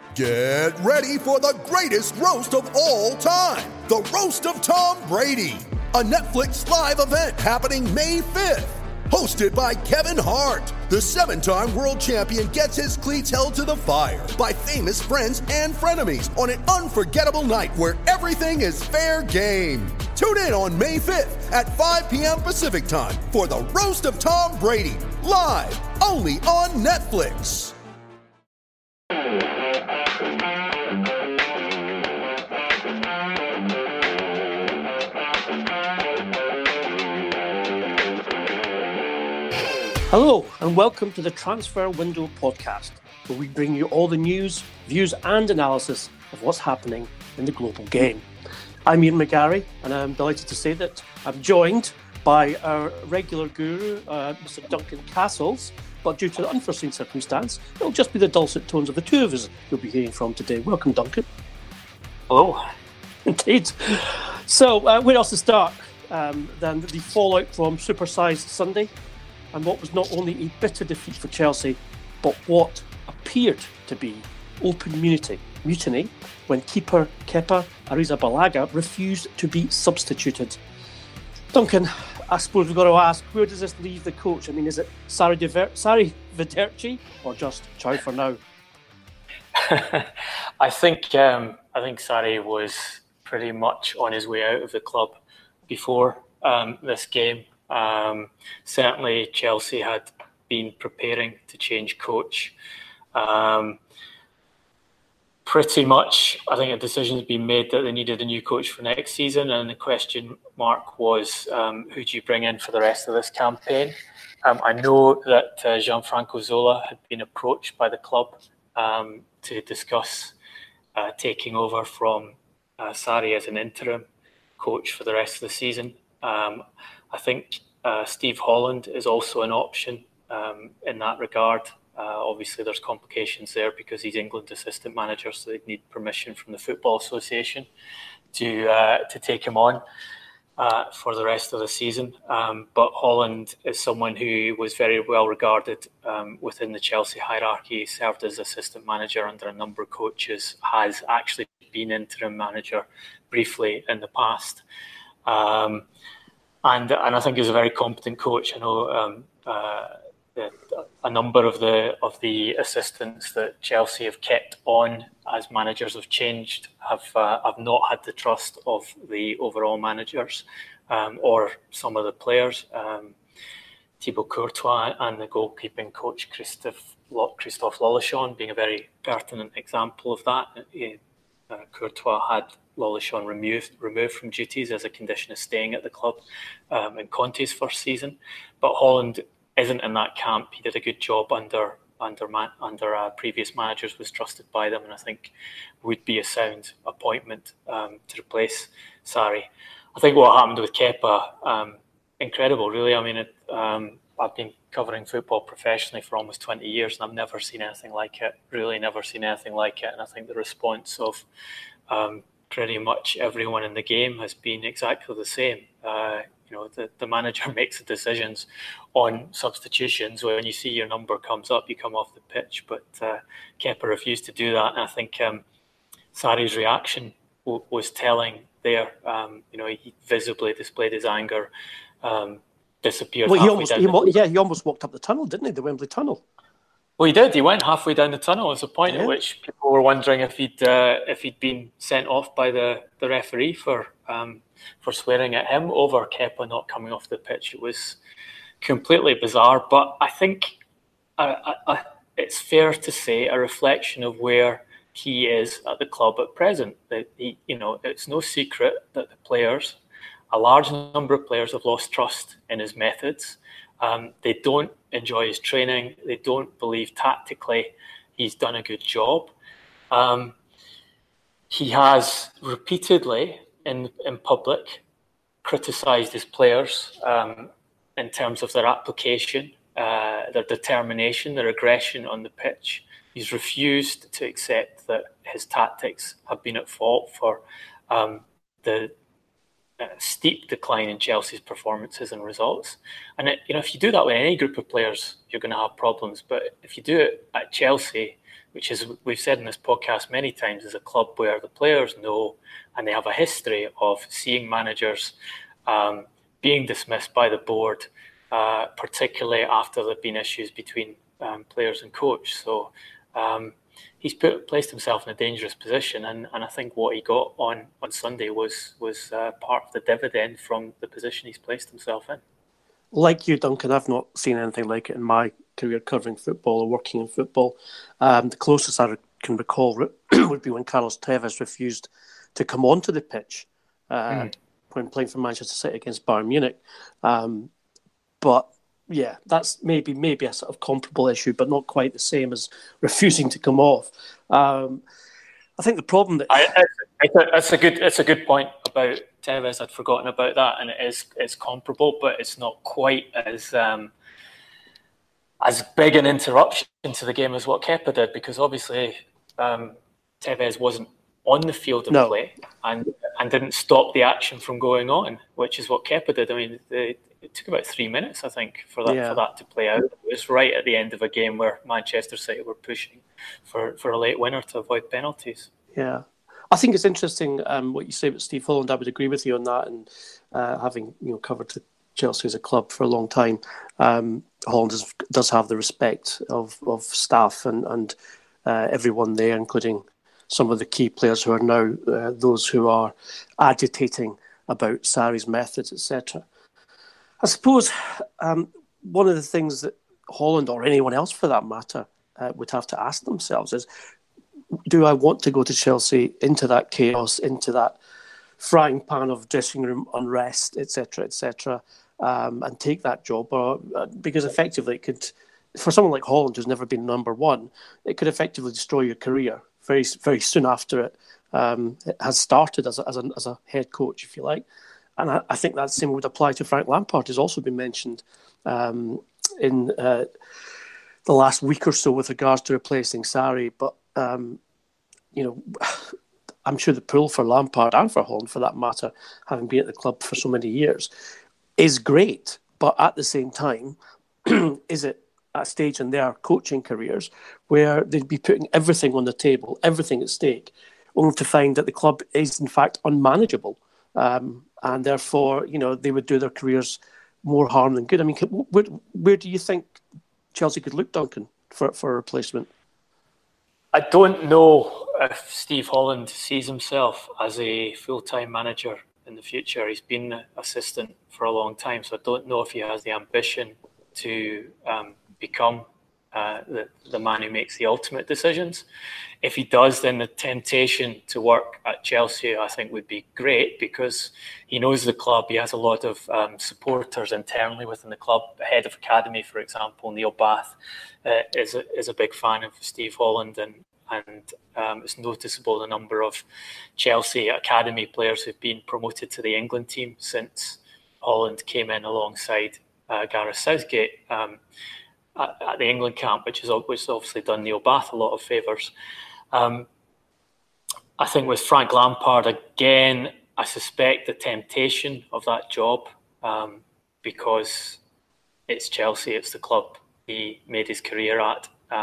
Get ready for the greatest roast of all time, the Roast of Tom Brady, a Netflix live event happening May 5th. Hosted by Kevin Hart, the 7-time world champion gets his cleats held to the fire by famous friends and frenemies on an unforgettable night where everything is fair game. Tune in on May 5th at 5 p.m. Pacific time for the Roast of Tom Brady, live only on Netflix. Hello and welcome to the Transfer Window podcast, where we bring you all the news, views and analysis of what's happening in the global game. I'm Ian McGarry and I'm delighted to say that I'm joined by our regular guru, Mr. Duncan Castles, but due to the unforeseen circumstance, it'll just be the dulcet tones of the two of us you'll be hearing from today. Welcome, Duncan. Hello. Indeed. So, where else to start than the fallout from Supersized Sunday? And what was not only a bitter defeat for Chelsea, but what appeared to be open mutiny when keeper Kepa Arrizabalaga refused to be substituted. Duncan, I suppose we've got to ask, where does this leave the coach? I mean, is it Sari Viderci or just ciao for now? I think Sari was pretty much on his way out of the club before this game. Certainly Chelsea had been preparing to change coach. Pretty much, I think a decision has been made that they needed a new coach for next season, and the question mark was, who do you bring in for the rest of this campaign? I know that Gianfranco Zola had been approached by the club to discuss taking over from Sarri as an interim coach for the rest of the season. I think Steve Holland is also an option in that regard. Obviously, there's complications there because he's England assistant manager, so they'd need permission from the Football Association to take him on for the rest of the season. But Holland is someone who was very well regarded within the Chelsea hierarchy. He served as assistant manager under a number of coaches, has actually been interim manager briefly in the past. And I think he's a very competent coach. I know a number of the assistants that Chelsea have kept on as managers have changed have not had the trust of the overall managers or some of the players. Thibaut Courtois and the goalkeeping coach Christophe Lollichon being a very pertinent example of that. Courtois had Lollichon removed from duties as a condition of staying at the club in Conte's first season, but Holland isn't in that camp. He did a good job under previous managers, was trusted by them, and I think would be a sound appointment to replace Sarri. I think what happened with Kepa, incredible, really. I mean, I've been covering football professionally for almost 20 years, and I've never seen anything like it. Really, never seen anything like it. And I think the response of pretty much everyone in the game has been exactly the same. The manager makes the decisions on substitutions. When you see your number comes up, you come off the pitch. But Kepa refused to do that. And I think Sarri's reaction was telling there. He visibly displayed his anger, disappeared halfway down. He almost walked up the tunnel, didn't he? The Wembley tunnel. Well, he did. He went halfway down the tunnel. There was a point at which people were wondering if he'd been sent off by the referee for swearing at him over Kepa not coming off the pitch. It was completely bizarre. But I think it's fair to say a reflection of where he is at the club at present. That it's no secret that a large number of players have lost trust in his methods. They don't enjoy his training. They don't believe tactically he's done a good job. He has repeatedly in public criticised his players in terms of their application, their determination, their aggression on the pitch. He's refused to accept that his tactics have been at fault for the steep decline in Chelsea's performances and results. And if you do that with any group of players, you're going to have problems. But if you do it at Chelsea, which is, we've said in this podcast many times, is a club where the players know and they have a history of seeing managers being dismissed by the board, particularly after there have been issues between players and coach. So he's placed himself in a dangerous position, and I think what he got on Sunday was part of the dividend from the position he's placed himself in. Like you, Duncan, I've not seen anything like it in my career covering football or working in football. The closest I can recall would be when Carlos Tevez refused to come onto the pitch when playing for Manchester City against Bayern Munich. But yeah, that's maybe a sort of comparable issue, but not quite the same as refusing to come off. I think the problem that it's a good point about Tevez. I'd forgotten about that, and it's comparable, but it's not quite as big an interruption to the game as what Kepa did, because obviously Tevez wasn't on the field of play and didn't stop the action from going on, which is what Kepa did. I mean, it took about 3 minutes, I think, for that to play out. It was right at the end of a game where Manchester City were pushing for a late winner to avoid penalties. Yeah. I think it's interesting what you say about Steve Holland. I would agree with you on that, and having covered Chelsea as a club for a long time, Holland does have the respect of staff and everyone there, including some of the key players who are now those who are agitating about Sarri's methods, etc. I suppose one of the things that Holland, or anyone else for that matter, would have to ask themselves is, do I want to go to Chelsea into that chaos, into that frying pan of dressing room unrest, etc., and take that job? Or because effectively it could, for someone like Holland who's never been number one, it could effectively destroy your career very, very soon after it has started as a head coach, if you like. And I think that same would apply to Frank Lampard, who's also been mentioned in the last week or so with regards to replacing Sarri. But, I'm sure the pull for Lampard and for Holland, for that matter, having been at the club for so many years, is great. But at the same time, is it at a stage in their coaching careers where they'd be putting everything on the table, everything at stake, only to find that the club is in fact unmanageable? And therefore, they would do their careers more harm than good. I mean, where do you think Chelsea could look, Duncan, for a replacement? I don't know if Steve Holland sees himself as a full-time manager in the future. He's been an assistant for a long time, so I don't know if he has the ambition to become the man who makes the ultimate decisions. If he does, then the temptation to work at Chelsea, I think, would be great, because he knows the club. He has a lot of supporters internally within the club. The head of academy, for example, Neil Bath, is a big fan of Steve Holland, and it's noticeable the number of Chelsea academy players who've been promoted to the England team since Holland came in alongside Gareth Southgate at the England camp, which has obviously done Neil Bath a lot of favours. I think with Frank Lampard, again, I suspect the temptation of that job, because it's Chelsea, it's the club he made his career at.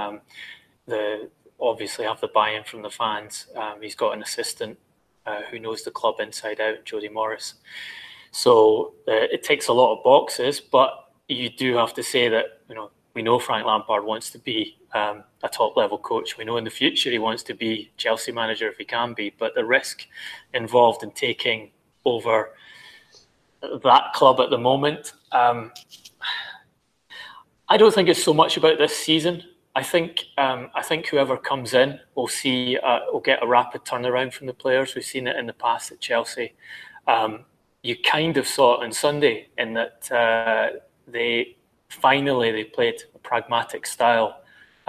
They obviously have the buy-in from the fans. He's got an assistant who knows the club inside out, Jody Morris. So it takes a lot of boxes, but you do have to say that, we know Frank Lampard wants to be a top-level coach. We know in the future he wants to be Chelsea manager if he can be, but the risk involved in taking over that club at the moment, I don't think it's so much about this season. I think whoever comes in will get a rapid turnaround from the players. We've seen it in the past at Chelsea. You kind of saw it on Sunday in that they played a pragmatic style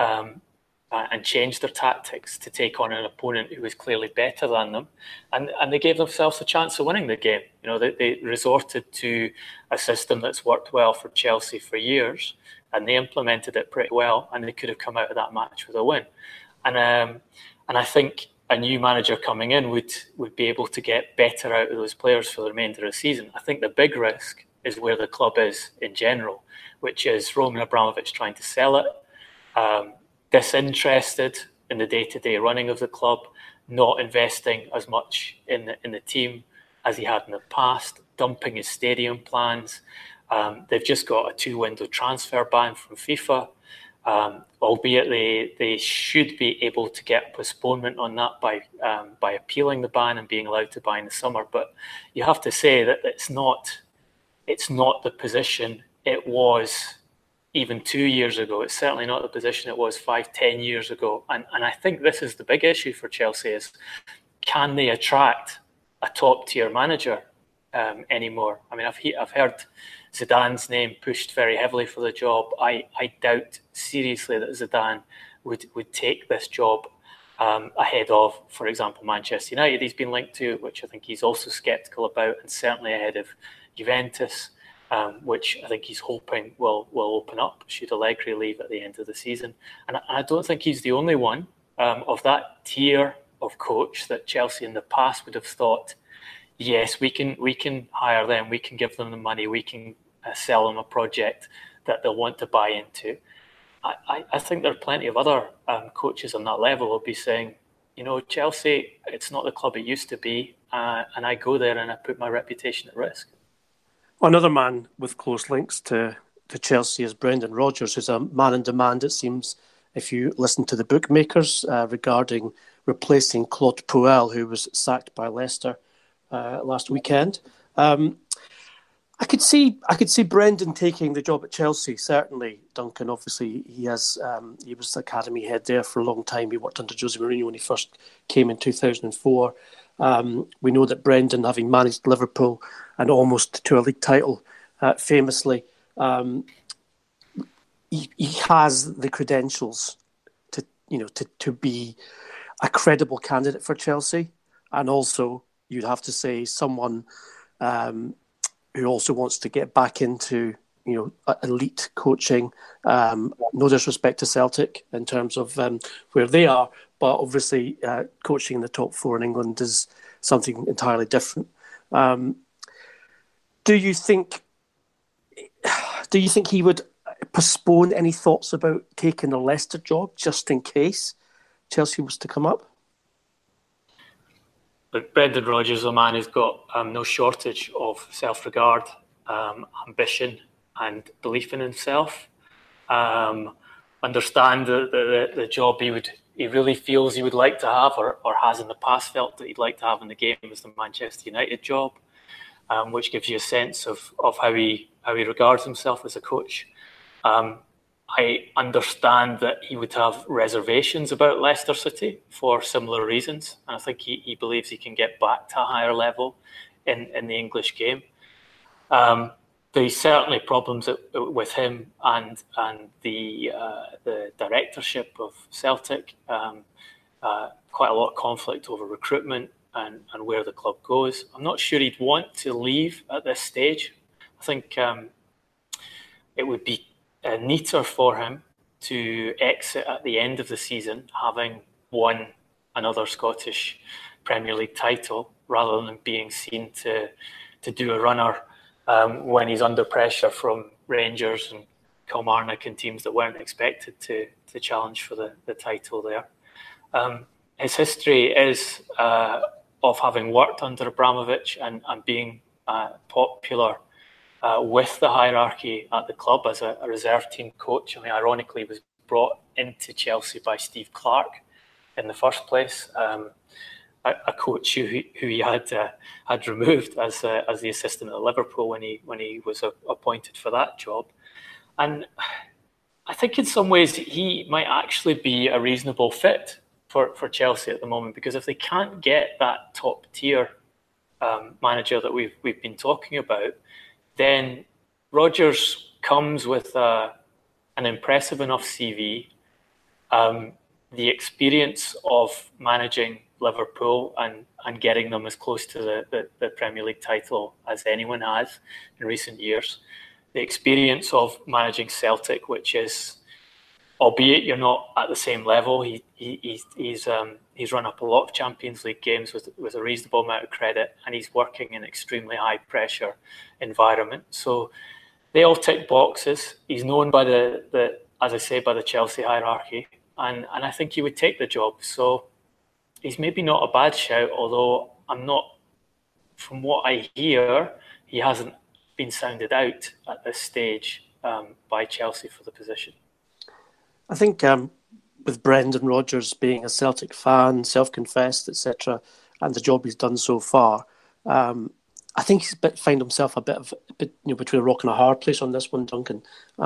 and changed their tactics to take on an opponent who was clearly better than them, and they gave themselves a chance of winning the game. They resorted to a system that's worked well for Chelsea for years, and they implemented it pretty well, and they could have come out of that match with a win. And I think a new manager coming in would be able to get better out of those players for the remainder of the season. I think the big risk is where the club is in general, which is Roman Abramovich trying to sell it, disinterested in the day-to-day running of the club, not investing as much in the team as he had in the past, dumping his stadium plans. They've just got a 2-window transfer ban from FIFA, albeit they should be able to get postponement on that by appealing the ban and being allowed to buy in the summer. But you have to say that it's not the position it was even 2 years ago. It's certainly not the position it was 5-10 years ago. And I think this is the big issue for Chelsea is, can they attract a top-tier manager anymore? I mean, I've heard Zidane's name pushed very heavily for the job. I doubt seriously that Zidane would take this job ahead of, for example, Manchester United he's been linked to, which I think he's also sceptical about, and certainly ahead of Juventus, which I think he's hoping will open up should Allegri leave at the end of the season. And I don't think he's the only one of that tier of coach that Chelsea in the past would have thought, yes, we can hire them, we can give them the money, we can sell them a project that they'll want to buy into. I think there are plenty of other coaches on that level who'll be saying, Chelsea, it's not the club it used to be, and I go there and I put my reputation at risk. Another man with close links to Chelsea is Brendan Rodgers, who's a man in demand, it seems, if you listen to the bookmakers, regarding replacing Claude Puel, who was sacked by Leicester last weekend. I could see Brendan taking the job at Chelsea. Certainly, Duncan. Obviously, he was the academy head there for a long time. He worked under Jose Mourinho when he first came in 2004. We know that Brendan, having managed Liverpool and almost to a league title, famously, he has the credentials to be a credible candidate for Chelsea, and also you'd have to say someone who also wants to get back into elite coaching. No disrespect to Celtic in terms of where they are, but obviously coaching in the top four in England is something entirely different. Do you think he would postpone any thoughts about taking the Leicester job just in case Chelsea was to come up? But Brendan Rodgers is a man who's got no shortage of self-regard, ambition and belief in himself. Understand the job he really feels he would like to have or has in the past felt that he'd like to have in the game is the Manchester United job, which gives you a sense of how he regards himself as a coach. I understand that he would have reservations about Leicester City for similar reasons. And I think he believes he can get back to a higher level in the English game. There's certainly problems with him and the directorship of Celtic. Quite a lot of conflict over recruitment and where the club goes. I'm not sure he'd want to leave at this stage. I think it would be neater for him to exit at the end of the season having won another Scottish Premier League title rather than being seen to do a runner when he's under pressure from Rangers and Kilmarnock and teams that weren't expected to challenge for the title there. His history is of having worked under Abramovich and being popular with the hierarchy at the club as a reserve team coach. I mean, ironically, he was brought into Chelsea by Steve Clarke in the first place, a coach who he had removed as the assistant at Liverpool when he was appointed for that job. And I think in some ways he might actually be a reasonable fit for Chelsea at the moment, because if they can't get that top tier manager that we've been talking about, then Rodgers comes with an impressive enough CV, the experience of managing Liverpool and getting them as close to the Premier League title as anyone has in recent years, the experience of managing Celtic, which is, albeit you're not at the same level, he's run up a lot of Champions League games with a reasonable amount of credit, and he's working in an extremely high pressure environment. So they all tick boxes. He's known by the Chelsea hierarchy. and I think he would take the job. So he's maybe not a bad shout, although I'm not. From what I hear, he hasn't been sounded out at this stage by Chelsea for the position. I think with Brendan Rodgers being a Celtic fan, self-confessed, etc., and the job he's done so far, I think he's find himself a bit between a rock and a hard place on this one, Duncan.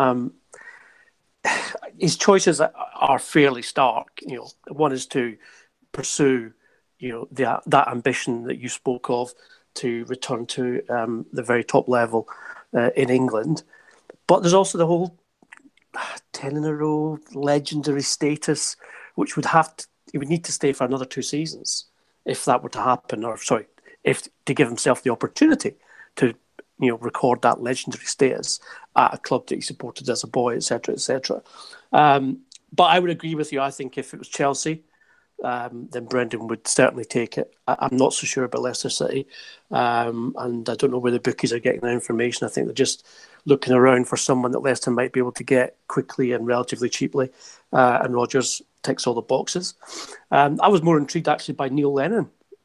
His choices are fairly stark. One is to pursue, that ambition that you spoke of to return to the very top level in England, but there's also the whole 10 in a row legendary status, which he would need to stay for another 2 seasons if that were to happen, if to give himself the opportunity to record that legendary status at a club that he supported as a boy, etc., etc. But I would agree with you. I think if it was Chelsea, then Brendan would certainly take it. I'm not so sure about Leicester City, and I don't know where the bookies are getting their information. I think they're just looking around for someone that Leicester might be able to get quickly and relatively cheaply, and Rodgers ticks all the boxes. I was more intrigued actually by Neil Lennon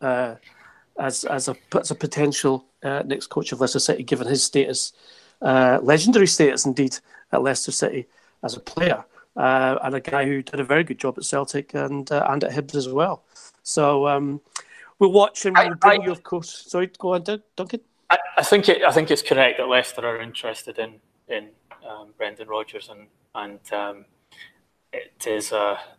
as a potential next coach of Leicester City, given his status, legendary status indeed, at Leicester City as a player. And a guy who did a very good job at Celtic and at Hibs as well. So we'll watch and we'll bring you, of course. Sorry, go on, Duncan. I think it's correct that Leicester are interested in Brendan Rodgers, and it's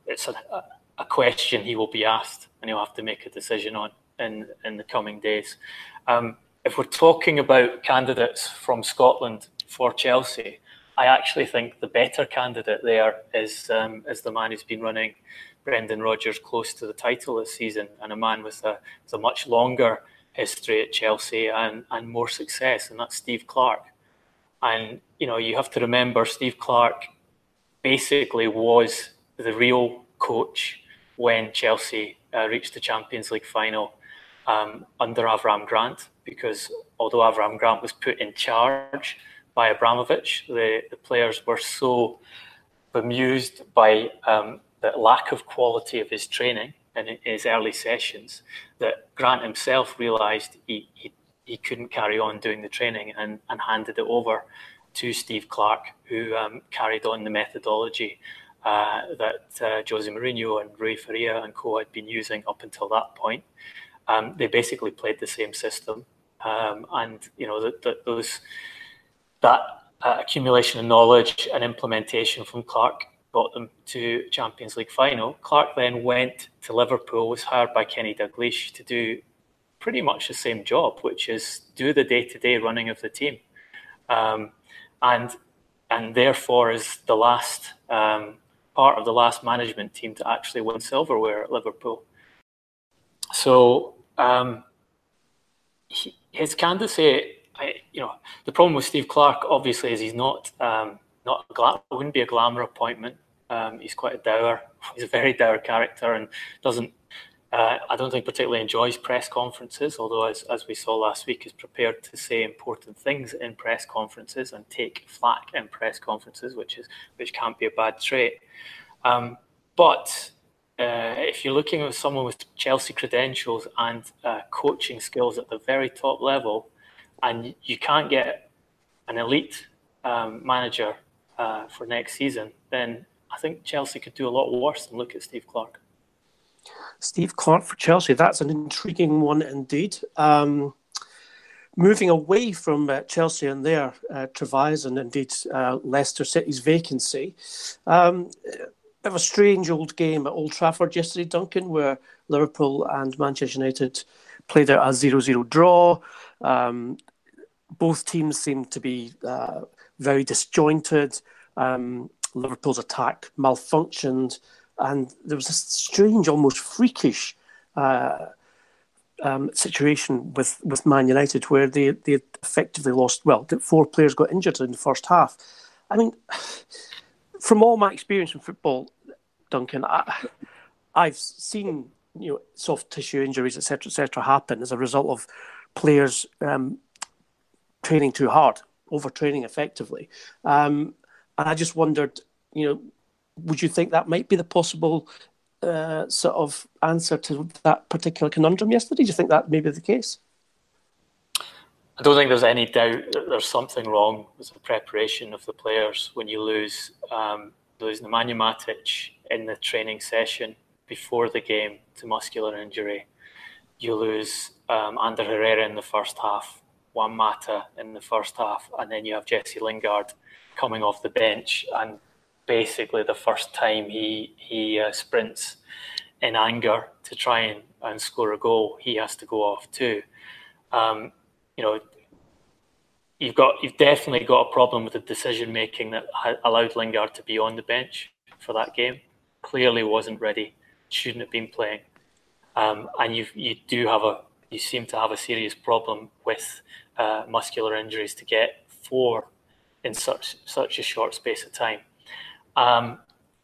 a question he will be asked, and he'll have to make a decision on in the coming days. If we're talking about candidates from Scotland for Chelsea, I actually think the better candidate there is the man who's been running Brendan Rodgers close to the title this season, and a man with a much longer history at Chelsea and more success, and that's Steve Clarke. And you have to remember, Steve Clarke basically was the real coach when Chelsea reached the Champions League final under Avram Grant, because although Avram Grant was put in charge by Abramovich, the players were so bemused by the lack of quality of his training in his early sessions that Grant himself realised he couldn't carry on doing the training and handed it over to Steve Clarke, who carried on the methodology that Jose Mourinho and Rui Faria and co had been using up until that point. They basically played the same system, and that accumulation of knowledge and implementation from Clarke got them to Champions League final. Clarke then went to Liverpool, was hired by Kenny Dalglish to do pretty much the same job, which is do the day-to-day running of the team, and therefore is the last part of the last management team to actually win silverware at Liverpool. So his candidacy. The problem with Steve Clarke, obviously, is he's not it wouldn't be a glamour appointment. He's quite a dour. He's a very dour character and doesn't. I don't think particularly enjoys press conferences. Although, as we saw last week, is prepared to say important things in press conferences and take flack in press conferences, which can't be a bad trait. But if you're looking at someone with Chelsea credentials and coaching skills at the very top level, and you can't get an elite manager for next season, then I think Chelsea could do a lot worse than look at Steve Clarke. Steve Clarke for Chelsea, that's an intriguing one indeed. Moving away from Chelsea and their travails and indeed Leicester City's vacancy, bit of a strange old game at Old Trafford yesterday, Duncan, where Liverpool and Manchester United played out a 0-0 draw. Both teams seemed to be very disjointed. Liverpool's attack malfunctioned, and there was a strange, almost freakish situation with Man United where they effectively lost. Well, 4 players got injured in the first half. I mean, from all my experience in football, Duncan, I've seen soft tissue injuries, etc., happen as a result of players training too hard, overtraining effectively. And I just wondered, would you think that might be the possible sort of answer to that particular conundrum yesterday? Do you think that may be the case? I don't think there's any doubt that there's something wrong with the preparation of the players when you lose Nemanja Matic in the training session before the game to muscular injury. You lose Ander Herrera in the first half, Juan Mata in the first half, and then you have Jesse Lingard coming off the bench, and basically the first time he sprints in anger to try and score a goal, he has to go off too. You've definitely got a problem with the decision making that allowed Lingard to be on the bench for that game. Clearly wasn't ready, shouldn't have been playing, and you seem to have a serious problem with muscular injuries to get 4 in such a short space of time, and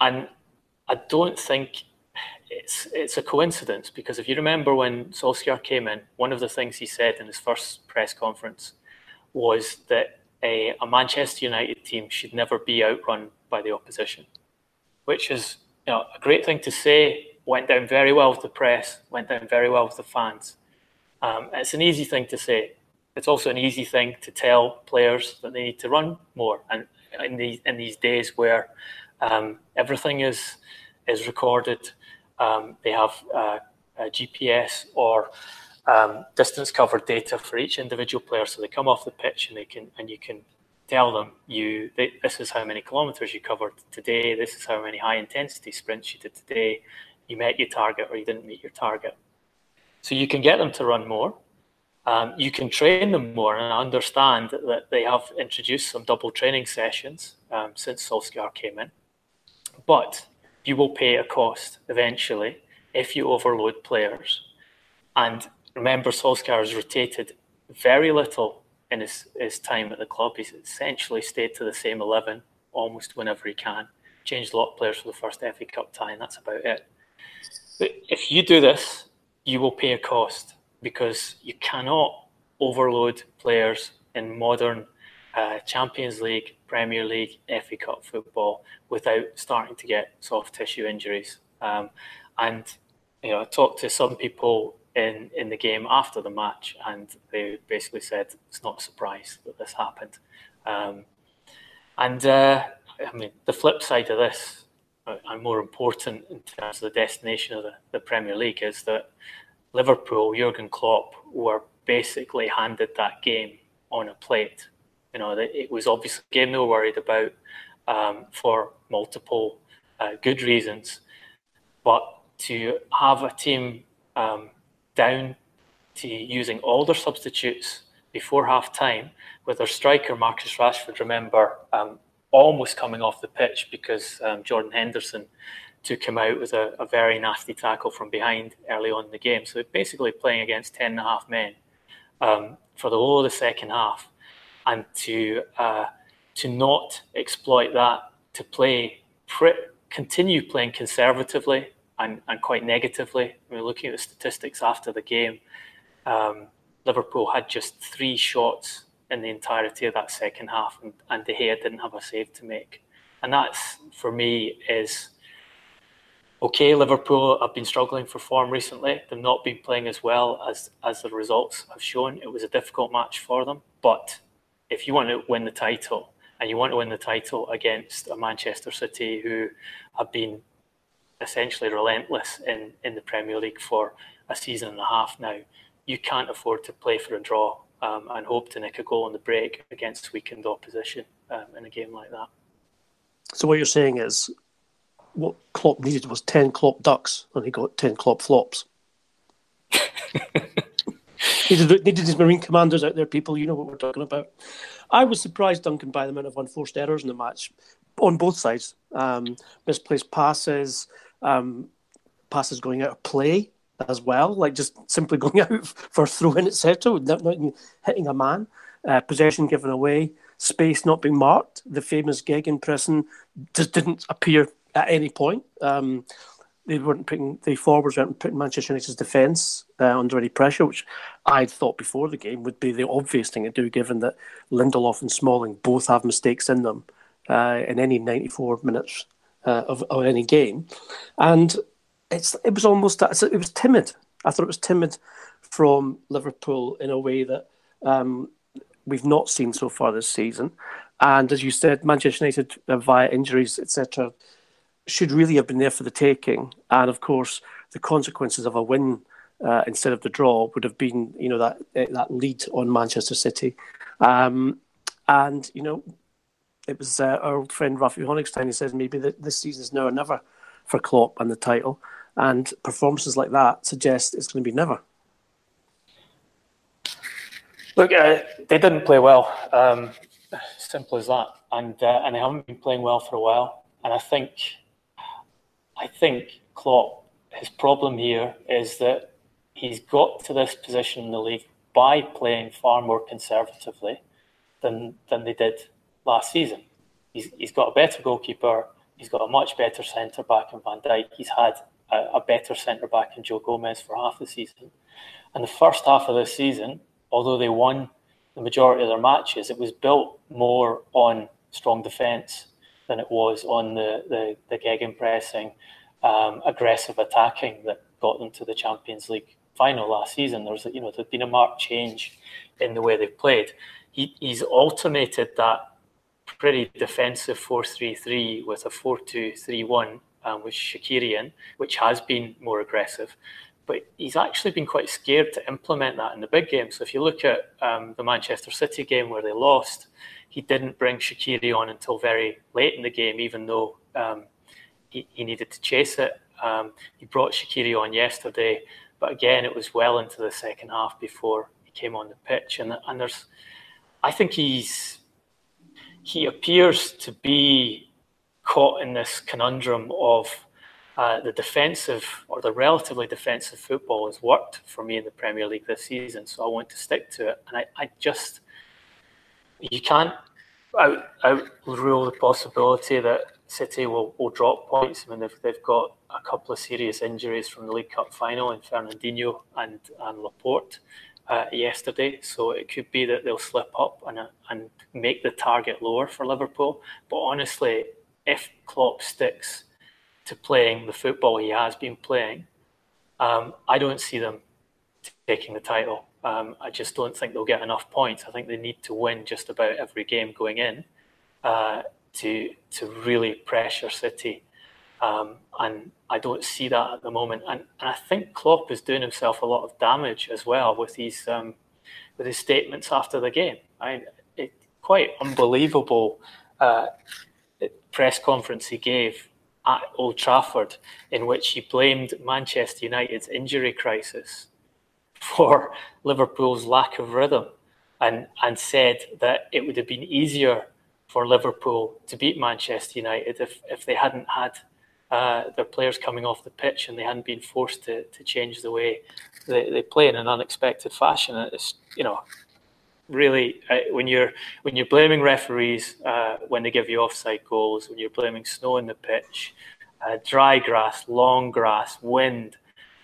I don't think it's a coincidence, because if you remember when Solskjaer came in, one of the things he said in his first press conference was that a Manchester United team should never be outrun by the opposition, which is a great thing to say. Went down very well with the press, went down very well with the fans. It's an easy thing to say. It's also an easy thing to tell players that they need to run more. And in these days where everything is recorded, they have GPS or distance covered data for each individual player, so they come off the pitch and you can tell them this is how many kilometres you covered today, this is how many high intensity sprints you did today, you met your target or you didn't meet your target. So you can get them to run more, you can train them more, and I understand that they have introduced some double training sessions since Solskjaer came in, but you will pay a cost eventually if you overload players. And remember, Solskjaer has rotated very little in his time at the club. He's essentially stayed to the same 11 almost whenever he can. Changed a lot of players for the first FA Cup tie, and that's about it. But if you do this, you will pay a cost, because you cannot overload players in modern Champions League, Premier League, FA Cup football without starting to get soft tissue injuries. And I talked to some people in the game after the match, and they basically said it's not a surprise that this happened. The flip side of this, and more important in terms of the destination of the Premier League, is that Liverpool, Jurgen Klopp, were basically handed that game on a plate. It was obviously a game they were worried about for multiple good reasons, but to have a team down to using all their substitutes before half-time, with their striker Marcus Rashford, remember, almost coming off the pitch because Jordan Henderson took him out with a very nasty tackle from behind early on in the game. So basically playing against 10.5 men for the whole of the second half, and to not exploit that, to continue playing conservatively and quite negatively. I mean, looking at the statistics after the game, Liverpool had just 3 shots in the entirety of that second half, and De Gea didn't have a save to make. And that's, for me, is okay. Liverpool have been struggling for form recently. They've not been playing as well as the results have shown. It was a difficult match for them. But if you want to win the title, and you want to win the title against a Manchester City who have been essentially relentless in the Premier League for a season and a half now, you can't afford to play for a draw and hope to nick a goal on the break against weakened opposition in a game like that. So what you're saying is what Klopp needed was 10 Klopp ducks, and he got 10 Klopp flops. needed his Marine commanders out there, people. You know what we're talking about. I was surprised, Duncan, by the amount of unforced errors in the match on both sides. Misplaced passes, passes going out of play as well, like just simply going out for a throw-in, etc., not even hitting a man. Possession given away, space not being marked. The famous gegenpressing just didn't appear at any point. The forwards weren't putting Manchester United's defence under any pressure, which I thought before the game would be the obvious thing to do, given that Lindelof and Smalling both have mistakes in them in any 94 minutes of any game, and it was timid. I thought it was timid from Liverpool in a way that we've not seen so far this season. And as you said, Manchester United, via injuries, etc., should really have been there for the taking. And of course, the consequences of a win instead of the draw would have been, that lead on Manchester City. And it was our old friend Rafi Honigstein who says maybe that this season is now or never for Klopp and the title. And performances like that suggest it's going to be never. Look, they didn't play well. Simple as that. And they haven't been playing well for a while. And I think Klopp, his problem here is that he's got to this position in the league by playing far more conservatively than they did last season. He's got a better goalkeeper. He's got a much better centre-back in Van Dijk. He's had a better centre-back in Joe Gomez for half the season. And the first half of this season, although they won the majority of their matches, it was built more on strong defence than it was on the gegenpressing, aggressive attacking that got them to the Champions League final last season. There's been a marked change in the way they've played. He's alternated that pretty defensive 4-3-3 with a 4-2-3-1 with Shaqiri in, which has been more aggressive. But he's actually been quite scared to implement that in the big games. So if you look at the Manchester City game where they lost, he didn't bring Shaqiri on until very late in the game, even though he needed to chase it. He brought Shaqiri on yesterday, but again, it was well into the second half before he came on the pitch. And I think he appears to be caught in this conundrum of the defensive or the relatively defensive football has worked for me in the Premier League this season, so I want to stick to it. And you can't rule the possibility that City will drop points. I mean, they've got a couple of serious injuries from the League Cup final in Fernandinho and Laporte yesterday, so it could be that they'll slip up and make the target lower for Liverpool. But honestly, if Klopp sticks to playing the football he has been playing, I don't see them taking the title. I just don't think they'll get enough points. I think they need to win just about every game going in to really pressure City. And I don't see that at the moment. And I think Klopp is doing himself a lot of damage as well with his statements after the game. Quite unbelievable press conference he gave at Old Trafford, in which he blamed Manchester United's injury crisis for Liverpool's lack of rhythm, and said that it would have been easier for Liverpool to beat Manchester United if they hadn't had their players coming off the pitch and they hadn't been forced to change the way they play in an unexpected fashion. It's really when you're blaming referees when they give you offside goals, when you're blaming snow on the pitch, dry grass, long grass, wind,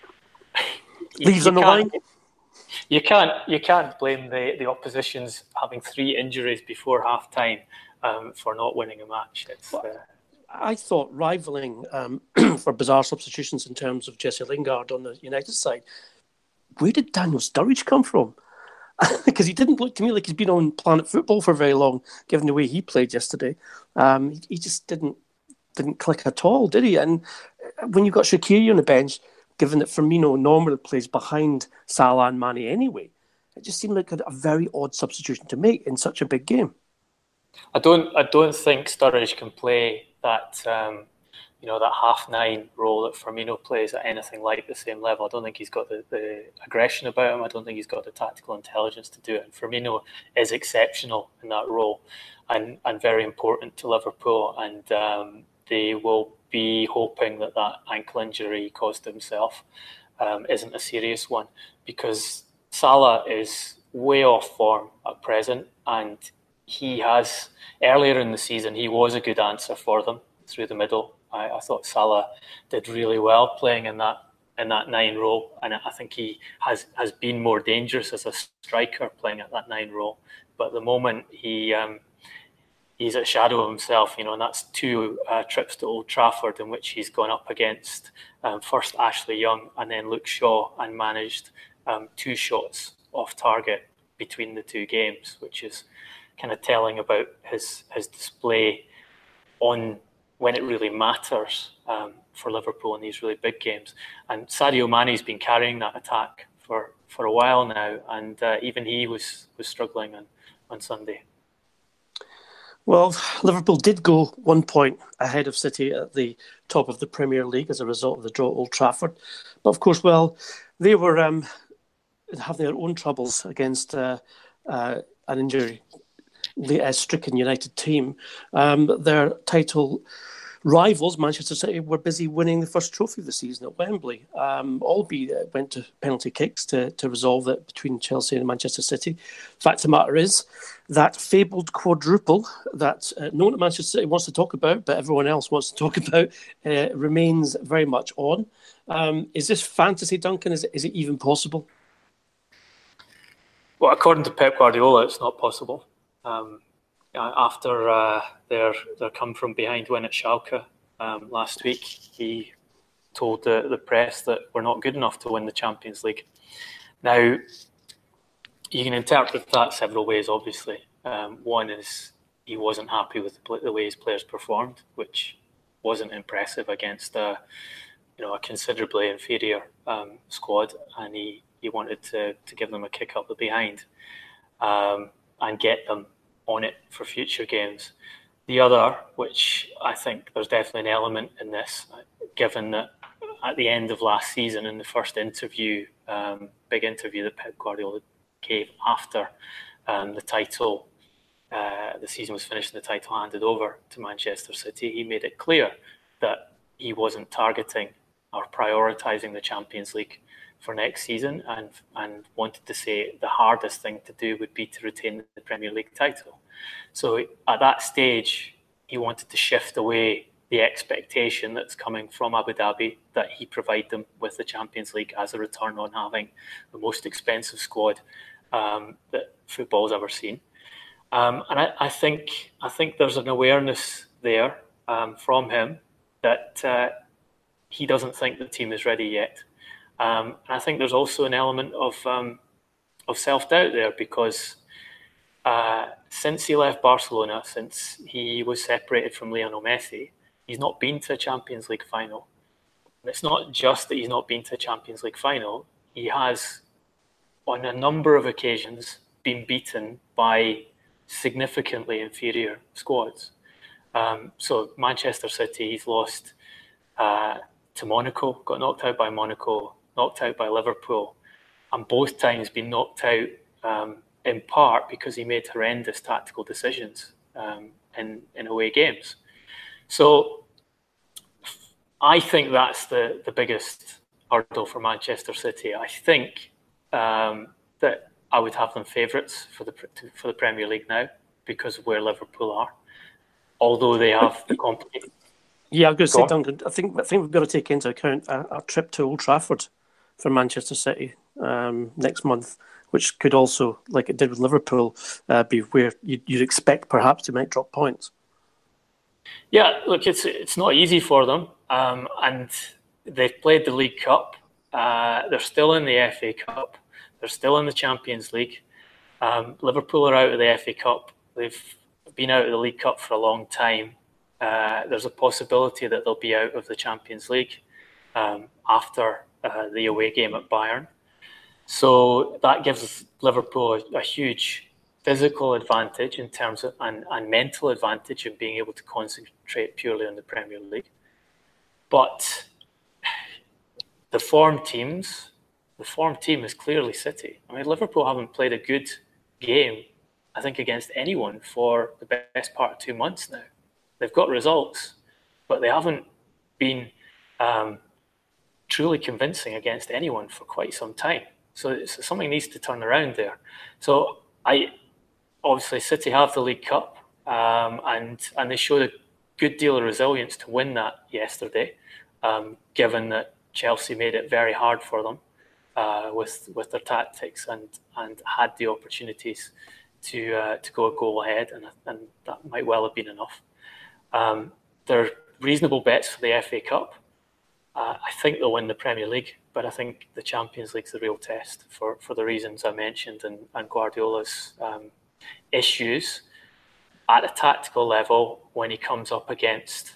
leaves on the line. You can't blame the opposition's having 3 injuries before half time for not winning a match. I thought rivaling for bizarre substitutions in terms of Jesse Lingard on the United side. Where did Daniel Sturridge come from? Because he didn't look to me like he's been on Planet Football for very long, given the way he played yesterday. He just didn't click at all, did he? And when you've got Shaqiri on the bench, given that Firmino normally plays behind Salah and Mane anyway, it just seemed like a very odd substitution to make in such a big game. I don't think Sturridge can play that that 9 role that Firmino plays at anything like the same level. I don't think he's got the aggression about him. I don't think he's got the tactical intelligence to do it. And Firmino is exceptional in that role and very important to Liverpool. And they will be hoping that ankle injury he caused himself isn't a serious one, because Salah is way off form at present, and he has, earlier in the season, he was a good answer for them through the middle. I thought Salah did really well playing in that 9 role, and I think he has been more dangerous as a striker playing at that 9 role. But at the moment, he he's a shadow of himself, and that's 2 trips to Old Trafford in which he's gone up against first Ashley Young and then Luke Shaw and managed 2 shots off target between the 2 games, which is kind of telling about his display on when it really matters for Liverpool in these really big games. And Sadio Mane's been carrying that attack for a while now, and even he was struggling on Sunday. Well, Liverpool did go 1 point ahead of City at the top of the Premier League as a result of the draw at Old Trafford. But of course, they were having their own troubles against an injury-stricken United team. Their title rivals, Manchester City, were busy winning the first trophy of the season at Wembley. Albeit went to penalty kicks to resolve it between Chelsea and Manchester City. Fact of the matter is, that fabled quadruple that no one at Manchester City wants to talk about, but everyone else wants to talk about, remains very much on. Is this fantasy, Duncan? Is it even possible? Well, according to Pep Guardiola, it's not possible. After their come from behind win at Schalke last week, he told the press that we're not good enough to win the Champions League. Now, you can interpret that several ways, obviously. One is he wasn't happy with the way his players performed, which wasn't impressive against a considerably inferior squad, and he wanted to give them a kick up the behind and get them on it for future games. The other, which I think there's definitely an element in this, given that at the end of last season, in the first interview, big interview that Pep Guardiola gave after the season was finished and the title handed over to Manchester City, he made it clear that he wasn't targeting or prioritising the Champions League for next season, and wanted to say the hardest thing to do would be to retain the Premier League title. So at that stage, he wanted to shift away the expectation that's coming from Abu Dhabi that he provide them with the Champions League as a return on having the most expensive squad that football's ever seen. And I think there's an awareness there from him that he doesn't think the team is ready yet. And I think there's also an element of self-doubt there, because since he left Barcelona, since he was separated from Lionel Messi, he's not been to a Champions League final. And it's not just that he's not been to a Champions League final. He has, on a number of occasions, been beaten by significantly inferior squads. So Manchester City, he's lost to Monaco, got knocked out by Monaco, knocked out by Liverpool, and both times been knocked out in part because he made horrendous tactical decisions in away games. So I think that's the biggest hurdle for Manchester City. I think that I would have them favourites for the Premier League now because of where Liverpool are, although they have the competition. Yeah, I'm going to say, Duncan, I think we've got to take into account a trip to Old Trafford for Manchester City next month, which could also, like it did with Liverpool, be where you'd expect perhaps they might drop points. Yeah, look, it's not easy for them, and they've played the League Cup. They're still in the FA Cup. They're still in the Champions League. Liverpool are out of the FA Cup. They've been out of the League Cup for a long time. There's a possibility that they'll be out of the Champions League after the away game at Bayern. So that gives Liverpool a huge physical advantage in terms of and mental advantage in being able to concentrate purely on the Premier League. But the form team is clearly City. I mean, Liverpool haven't played a good game, I think, against anyone for the best part of 2 months now. They've got results, but they haven't been truly convincing against anyone for quite some time. So something needs to turn around there. So obviously City have the League Cup, and they showed a good deal of resilience to win that yesterday, given that Chelsea made it very hard for them with their tactics and had the opportunities to go a goal ahead, and that might well have been enough. There are reasonable bets for the FA Cup. I think they'll win the Premier League, but I think the Champions League's the real test for the reasons I mentioned, and Guardiola's issues at a tactical level when he comes up against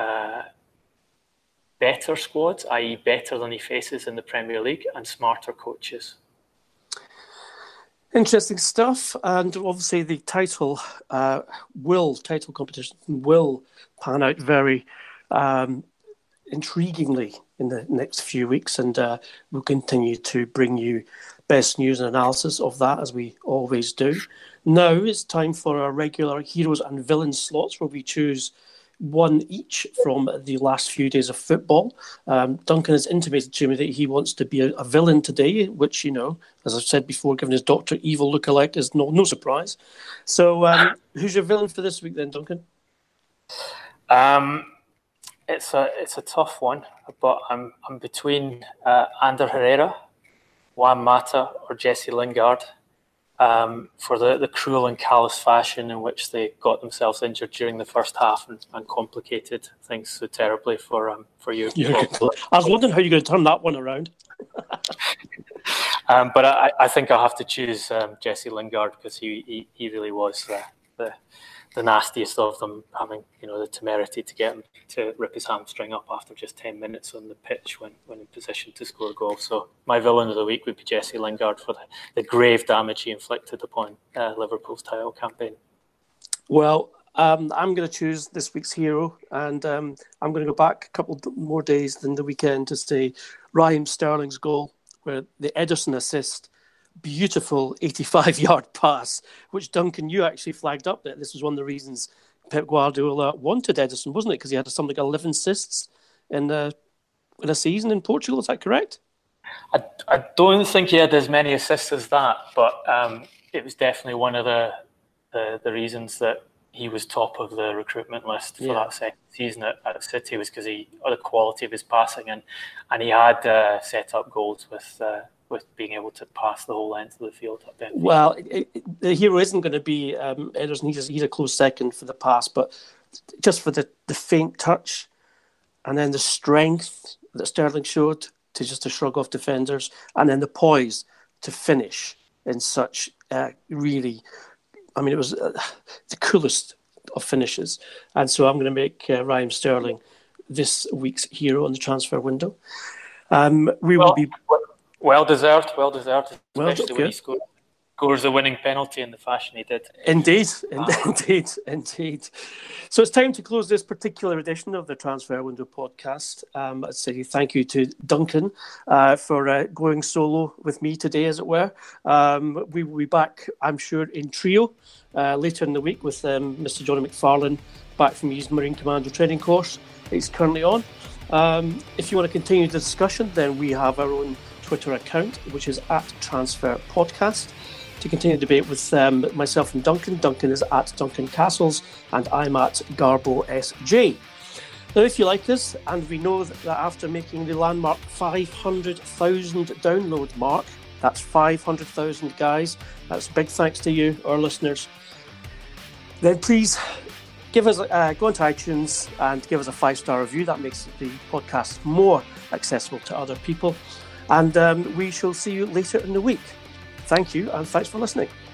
better squads, i.e. better than he faces in the Premier League, and smarter coaches. Interesting stuff, and obviously the title competition will pan out very intriguingly in the next few weeks, and we'll continue to bring you best news and analysis of that as we always do. Now it's time for our regular heroes and villains slots, where we choose one each from the last few days of football. Duncan has intimated to me that he wants to be a villain today, which, as I've said before, given his Dr. Evil lookalike, is no surprise. So who's your villain for this week then, Duncan? It's a tough one, but I'm between Ander Herrera, Juan Mata, or Jesse Lingard for the cruel and callous fashion in which they got themselves injured during the first half and complicated things so terribly for you. I was wondering how you're going to turn that one around. But I think I'll have to choose Jesse Lingard, because he really was the nastiest of them, having the temerity to get him to rip his hamstring up after just 10 minutes on the pitch when in position to score a goal. So my villain of the week would be Jesse Lingard for the grave damage he inflicted upon Liverpool's title campaign. Well, I'm going to choose this week's hero, and I'm going to go back a couple more days than the weekend to say Raheem Sterling's goal, where the Ederson assist, beautiful 85-yard pass, which, Duncan, you actually flagged up that this was one of the reasons Pep Guardiola wanted Ederson, wasn't it? Because he had something like 11 assists in a season in Portugal. Is that correct? I don't think he had as many assists as that, but it was definitely one of the reasons that he was top of the recruitment list for that second season at City, was because the quality of his passing, and he had set up goals with being able to pass the whole length of the field. Well, the hero isn't going to be Ederson. He's a close second for the pass, but just for the faint touch and then the strength that Sterling showed to shrug off defenders, and then the poise to finish in such really, I mean, it was the coolest of finishes. And so I'm going to make Raheem Sterling this week's hero in the transfer window. Will be... Well deserved, especially when he scores the winning penalty in the fashion he did. Indeed. So it's time to close this particular edition of the Transfer Window podcast. I'd say thank you to Duncan for going solo with me today, as it were. We will be back, I'm sure, in trio later in the week with Mr. Johnny McFarlane back from his Marine Commando training course that he's currently on. If you want to continue the discussion, then we have our own Twitter account, which is @TransferPodcast, to continue the debate with myself and Duncan. Duncan is @DuncanCastles, and I'm @GarboSJ. Now, if you like this, and we know that after making the landmark 500,000 download mark, that's 500,000 guys, that's big thanks to you, our listeners, then please give us go onto iTunes and give us a 5-star review. That makes the podcast more accessible to other people. And we shall see you later in the week. Thank you, and thanks for listening.